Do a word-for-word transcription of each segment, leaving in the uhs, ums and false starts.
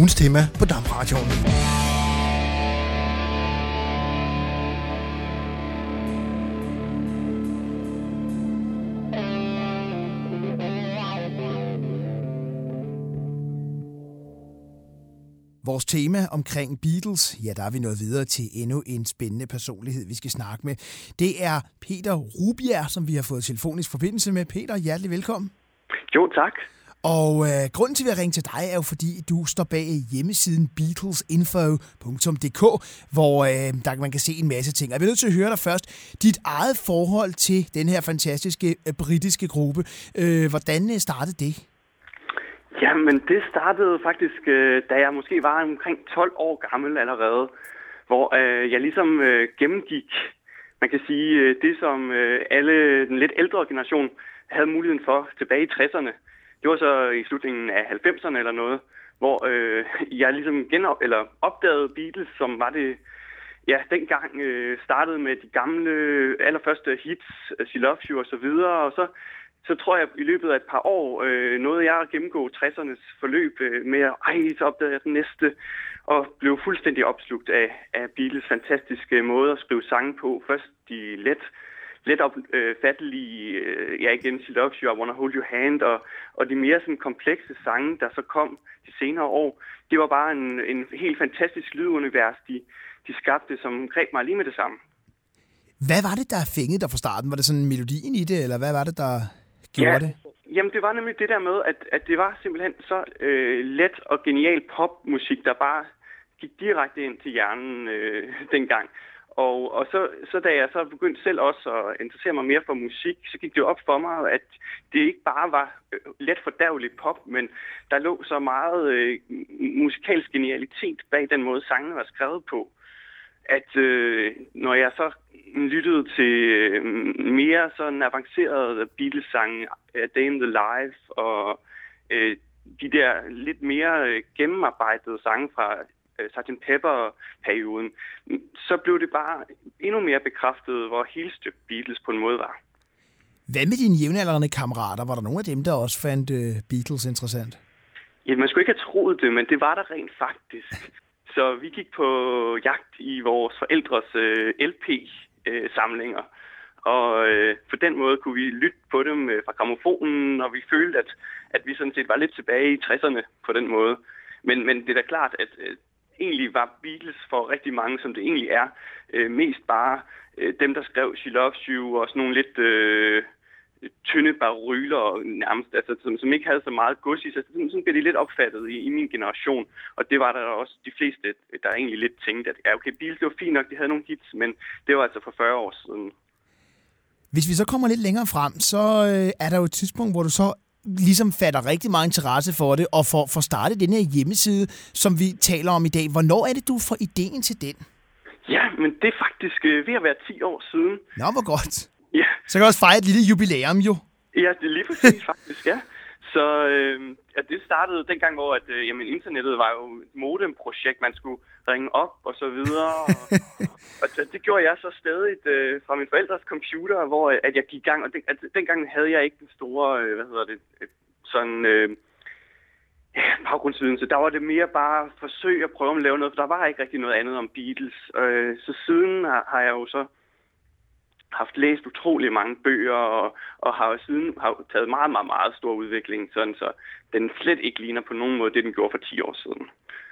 ugens tema på DAB-radioen. Vores tema omkring Beatles, ja, der er vi nået videre til endnu en spændende personlighed, vi skal snakke med. Det er Peter Rubjerg, som vi har fået telefonisk forbindelse med. Peter, hjertelig velkommen. Jo, tak. Og øh, grunden til, at jeg ringer til dig, er jo fordi, du står bag hjemmesiden beatlesinfo punktum d k, hvor øh, der man kan se en masse ting. Jeg er nødt til at høre dig først. Dit eget forhold til den her fantastiske øh, britiske gruppe. Øh, hvordan startede det? Jamen, det startede faktisk, øh, da jeg måske var omkring tolv år gammel allerede, hvor øh, jeg ligesom øh, gennemgik, man kan sige, øh, det som øh, alle den lidt ældre generation havde muligheden for tilbage i tresserne. Det var så i slutningen af halvfemserne eller noget, hvor øh, jeg ligesom genop, eller opdagede Beatles, som var det, ja, dengang øh, startede med de gamle, allerførste hits, She Loves You og så videre, og så Så tror jeg, at i løbet af et par år øh, nåede jeg at gennemgå tressernes forløb øh, med, ej, så opdagede jeg den næste, og blev fuldstændig opslugt af, af Beatles fantastiske måde at skrive sange på. Først de let, let opfattelige, øh, ja igen, She Loves You, I Wanna Hold Your Hand, og, og de mere sådan komplekse sange, der så kom de senere år. Det var bare en, en helt fantastisk lydunivers, de, de skabte, som greb mig lige med det samme. Hvad var det, der fængede dig fra starten? Var det sådan melodien i det, eller hvad var det, der gjorde ja, det? Jamen, det var nemlig det der med, at, at det var simpelthen så øh, let og genial popmusik, der bare gik direkte ind til hjernen øh, dengang. Og, og så, så da jeg så begyndte selv også at interessere mig mere for musik, så gik det jo op for mig, at det ikke bare var øh, let fordærvelig pop, men der lå så meget øh, musikalsk genialitet bag den måde, sangene var skrevet på, at øh, når jeg så lyttede til øh, mere sådan avancerede Beatles-sange, A Day in the Life, og øh, de der lidt mere øh, gennemarbejdede sange fra øh, sergeant Pepper-perioden, så blev det bare endnu mere bekræftet, hvor helstøbt Beatles på en måde var. Hvad med dine jævnaldrende kammerater? Var der nogen af dem, der også fandt øh, Beatles interessant? Ja, man skulle ikke have troet det, men det var der rent faktisk. Så vi gik på jagt i vores forældres øh, L P-samlinger, og øh, på den måde kunne vi lytte på dem øh, fra grammofonen, og vi følte, at, at vi sådan set var lidt tilbage i tresserne på den måde. Men, men det er da klart, at øh, egentlig var Beatles for rigtig mange, som det egentlig er, øh, mest bare øh, dem, der skrev She Loves You, og sådan nogle lidt øh, tynde baryler nærmest, altså, som, som ikke havde så meget gods i sig. Sådan, sådan blev de lidt opfattet i, i min generation, og det var der også de fleste, der egentlig lidt tænkte, at ja, okay, Beatles, det var fint nok, de havde nogle hits, men det var altså for fyrre år siden. Hvis vi så kommer lidt længere frem, så øh, er der jo et tidspunkt, hvor du så ligesom fatter rigtig meget interesse for det, og får, får startet den her hjemmeside, som vi taler om i dag. Hvornår er det, du får ideen til den? Ja, men det er faktisk øh, ved at være ti år siden. Nå, hvor godt. Ja. Så kan du også fejre et lille jubilæum, jo. Ja, det er lige præcis faktisk, ja. Så øh, ja, det startede dengang, hvor at, øh, jamen, internettet var jo et modemprojekt, man skulle ringe op og så videre. Og, og det, det gjorde jeg så stadig øh, fra min forældres computer, hvor at jeg gik i gang. Og den, at, dengang havde jeg ikke den store, øh, hvad hedder det, sådan øh, ja, baggrundsviden. Så der var det mere bare forsøg at prøve at lave noget, for der var ikke rigtig noget andet om Beatles. Øh, så siden har, har jeg jo så haft læst utrolig mange bøger, og, og har siden har taget meget, meget, meget stor udvikling, sådan så den slet ikke ligner på nogen måde det, den gjorde for ti år siden.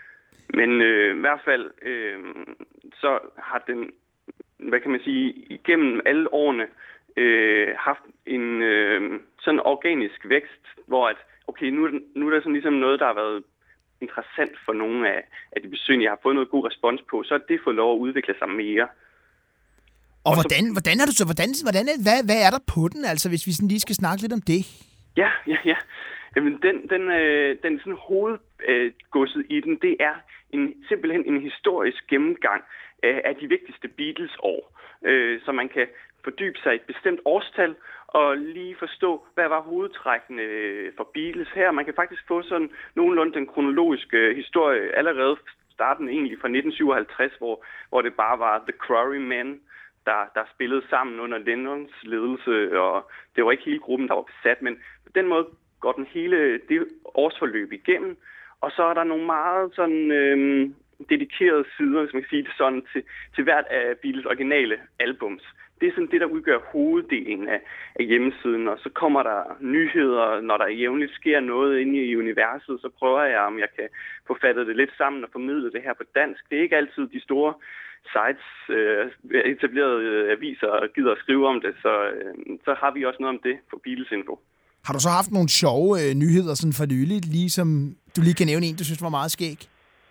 Men øh, i hvert fald, øh, så har den, hvad kan man sige, igennem alle årene øh, haft en øh, sådan organisk vækst, hvor at, okay, nu, nu er der sådan ligesom noget, der har været interessant for nogle af, af de besøgende, jeg har fået noget god respons på, så er det fået lov at udvikle sig mere. Og, og hvordan, så, hvordan er du så, hvordan, hvordan, hvad, hvad er der på den, altså, hvis vi sådan lige skal snakke lidt om det? Ja, ja, ja. Jamen, den, den, øh, den sådan hovedgodset øh, i den, det er en, simpelthen en historisk gennemgang øh, af de vigtigste Beatles-år, øh, så man kan fordybe sig i et bestemt årstal og lige forstå, hvad var hovedtrækkene for Beatles her. Man kan faktisk få sådan nogenlunde den kronologiske historie allerede starten egentlig fra nitten syvoghalvtreds, hvor, hvor det bare var The Quarrymen, der, der spillede sammen under Lennons ledelse, og det var ikke hele gruppen, der var besat, men på den måde går den hele det årsforløb igennem, Og så er der nogle meget sådan øh, dedikerede sider, hvis man kan sige det sådan, til, til hvert af Beatles originale albums. Det er sådan det, der udgør hoveddelen af, af hjemmesiden, og så kommer der nyheder, når der jævnligt sker noget inde i universet, så prøver jeg, om jeg kan få fattet det lidt sammen og formidle det her på dansk. Det er ikke altid de store sites, øh, etablerede aviser gider at skrive om det, så, øh, så har vi også noget om det på Beatles Info. Har du så haft nogle sjove øh, nyheder sådan for nyligt, ligesom du lige kan nævne en, du synes var meget skæg?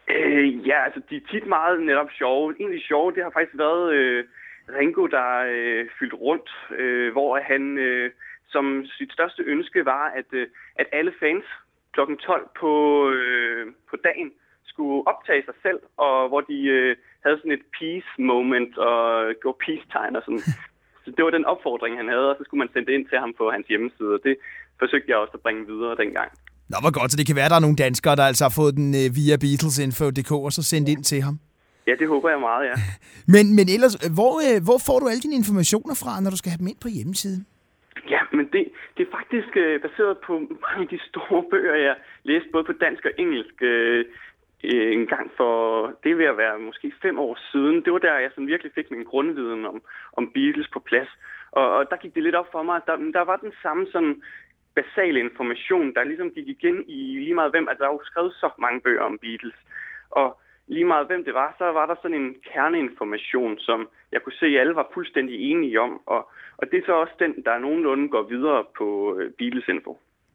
Øh, ja, altså de er tit meget netop sjove. Egentlig sjove, det har faktisk været øh, Ringo, der øh, fyldt rundt, øh, hvor han øh, som sit største ønske var, at, øh, at alle fans klokken tolv på, øh, på dagen skulle optage sig selv, og hvor de øh, havde sådan et peace moment og gjorde peace-tegn og sådan. Så det var den opfordring, han havde, og så skulle man sende det ind til ham på hans hjemmeside, og det forsøgte jeg også at bringe videre dengang. Nå, hvor godt, så det kan være, at der er nogle danskere, der altså har fået den øh, via Beatlesinfo punktum d k og så sendt ind til ham. Ja, det håber jeg meget, ja. men, men ellers, hvor, øh, hvor får du alle dine informationer fra, når du skal have dem ind på hjemmesiden? Ja, men det, det er faktisk øh, baseret på mange af de store bøger, jeg læste både på dansk og engelsk øh, en gang for, det vil være måske fem år siden. Det var der, jeg sådan virkelig fik min grundviden om, om Beatles på plads. Og, og der gik det lidt op for mig, at der, der var den samme sådan basale information, der ligesom gik igen i lige meget hvem, at der er jo skrevet så mange bøger om Beatles. Og lige meget hvem det var, så var der sådan en kerneinformation, som jeg kunne se, at alle var fuldstændig enige om. Og, og det er så også den, der nogenlunde går videre på Beatles Info.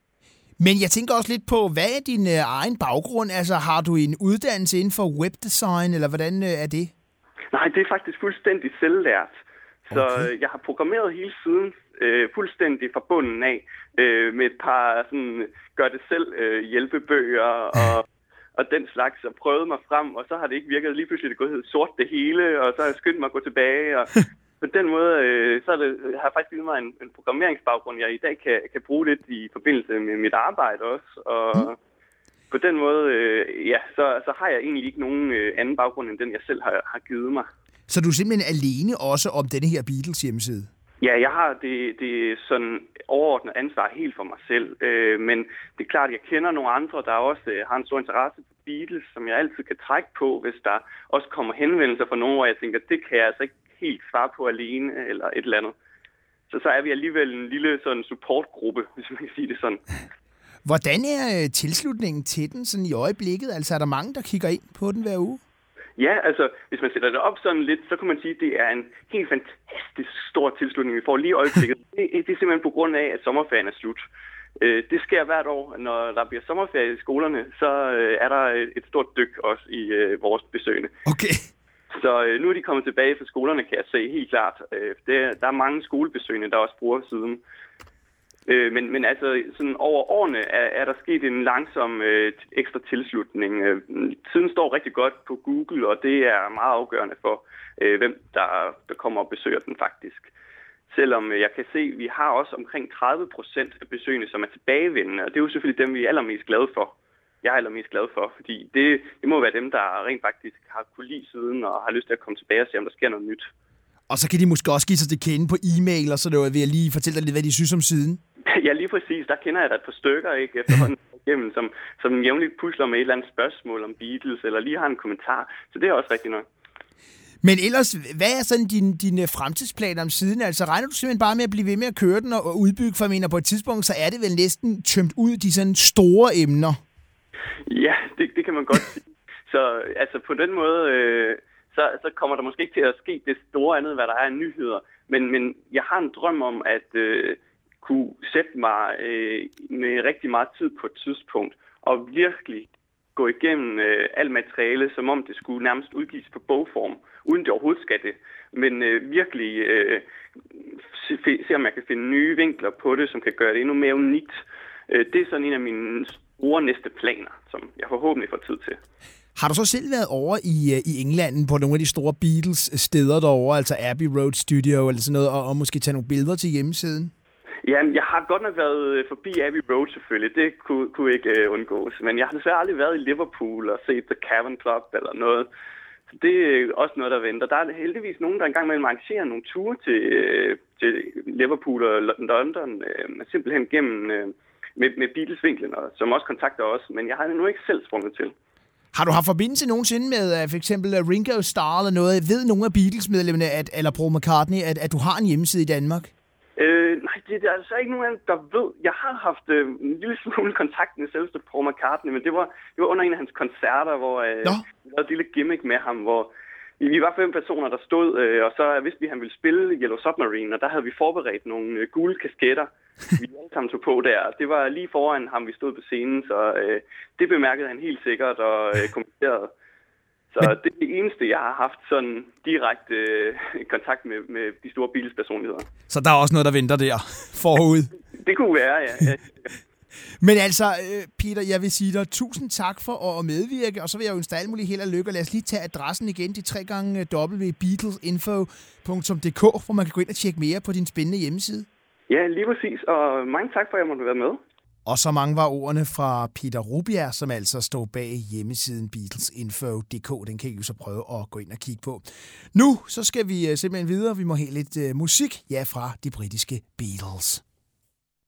Men jeg tænker også lidt på, hvad er din øh, egen baggrund? Altså, har du en uddannelse inden for webdesign, eller hvordan øh, er det? Nej, det er faktisk fuldstændig selvlært. Så okay. Jeg har programmeret hele siden øh, fuldstændig fra bunden af, øh, med et par sådan, gør det selv øh, hjælpebøger og, og den slags, og prøvet mig frem, og så har det ikke virket. Lige pludselig det gået sort det hele, og så har jeg skyndt mig at gå tilbage, og på den måde øh, så er det, har jeg faktisk givet mig en, en programmeringsbaggrund, jeg i dag kan, kan bruge lidt i forbindelse med mit arbejde også. Og mm. på den måde, øh, ja, så, så har jeg egentlig ikke nogen øh, anden baggrund, end den jeg selv har, har givet mig. Så du er simpelthen alene også om denne her Beatles hjemmeside? Ja, jeg har det, det sådan overordnet ansvar helt for mig selv. Øh, men det er klart, at jeg kender nogle andre, der også øh, har en stor interesse for Beatles, som jeg altid kan trække på, hvis der også kommer henvendelser fra nogen, hvor jeg tænker, det kan jeg altså ikke helt svare på alene, eller et eller andet. Så så er vi alligevel en lille sådan supportgruppe, hvis man kan sige det sådan. Hvordan er tilslutningen til den sådan i øjeblikket? Altså er der mange, der kigger ind på den hver uge? Ja, altså hvis man sætter det op sådan lidt, så kan man sige, at det er en helt fantastisk stor tilslutning, vi får lige i øjeblikket. Det, det er simpelthen på grund af, at sommerferien er slut. Det sker hvert år, når der bliver sommerferie i skolerne, så er der et stort dyk også i vores besøgende. Okay. Så øh, nu er de kommet tilbage fra skolerne, kan jeg se helt klart. Øh, det, der er mange skolebesøgende, der også bruger siden. Øh, men, men altså, sådan over årene er, er der sket en langsom øh, ekstra tilslutning. Øh, tiden står rigtig godt på Google, og det er meget afgørende for, øh, hvem der, der kommer og besøger den faktisk. Selvom øh, jeg kan se, at vi har også omkring tredive procent af besøgende, som er tilbagevendende, og det er jo selvfølgelig dem, vi er allermest glade for. Jeg er allermest glad for, fordi det, det må være dem, der rent faktisk har kunne lide siden og har lyst til at komme tilbage og se, om der sker noget nyt. Og så kan de måske også give sig til kende på e-mail, og så vil jeg lige fortælle dig lidt, hvad de synes om siden. Ja, lige præcis. Der kender jeg da et par stykker, ikke, efterhånden igennem, som, som jævnligt pusler med et eller andet spørgsmål om Beatles, eller lige har en kommentar. Så det er også rigtig nok. Men ellers, hvad er sådan dine, dine fremtidsplaner om siden? Altså regner du simpelthen bare med at blive ved med at køre den og udbygge, for jeg mener, på et tidspunkt, så er det vel næsten tømt ud de sådan store emner? Ja, det, det kan man godt sige. Så altså på den måde, øh, så, så kommer der måske ikke til at ske det store andet, hvad der er af nyheder. Men, men jeg har en drøm om at øh, kunne sætte mig øh, med rigtig meget tid på et tidspunkt og virkelig gå igennem øh, alt materiale, som om det skulle nærmest udgives på bogform, uden det overhovedet skal det. Men øh, virkelig øh, se, se, om jeg kan finde nye vinkler på det, som kan gøre det endnu mere unikt. Øh, det er sådan en af mine store næste planer, som jeg forhåbentlig får tid til. Har du så selv været over i, i England på nogle af de store Beatles-steder derovre, altså Abbey Road Studio eller sådan noget, og, og måske tage nogle billeder til hjemmesiden? Ja, jeg har godt nok været forbi Abbey Road selvfølgelig. Det kunne, kunne ikke uh, undgås. Men jeg har desværre aldrig været i Liverpool og set The Cavern Club eller noget. Så det er også noget, der venter. Der er heldigvis nogen, der engang mellem arrangerer nogle ture til, uh, til Liverpool og London. Uh, simpelthen gennem uh, med, med Beatles-vinklen, og som også kontakter os, men jeg har nu ikke selv sprunget til. Har du haft forbindelse nogensinde med for eksempel Ringo Starr eller noget? Ved nogle af Beatles-medlemmerne, at, eller Paul McCartney, at, at du har en hjemmeside i Danmark? Øh, nej, det, det er altså ikke nogen, der ved. Jeg har haft øh, en lille smule kontakt med selveste Paul McCartney, men det var, det var under en af hans koncerter, hvor øh, jeg havde et lille gimmick med ham, hvor vi, vi var fem personer, der stod, øh, og så vidste vi, at han ville spille Yellow Submarine, og der havde vi forberedt nogle øh, gule kasketter, vi alle sammen tog på der. Det var lige foran ham, vi stod på scenen, så øh, det bemærkede han helt sikkert og øh, kommenterede. Så Men... det er det eneste, jeg har haft sådan direkte øh, kontakt med, med de store Beatles-personligheder. Så der er også noget, der venter der forud? Det kunne være, ja. ja. Men altså, Peter, jeg vil sige dig tusind tak for at medvirke, og så vil jeg jo ønske dig alt muligt held og lykke, og lad os lige tage adressen igen, de tre gange w punktum beatlesinfo punktum d k, hvor man kan gå ind og tjekke mere på din spændende hjemmeside. Ja, lige præcis, og mange tak for, at jeg måtte være med. Og så mange var ordene fra Peter Robjerg, som altså står bag hjemmesiden beatlesinfo punktum d k. Den kan I jo så prøve at gå ind og kigge på. Nu så skal vi simpelthen videre. Vi må have lidt musik, ja, fra de britiske Beatles.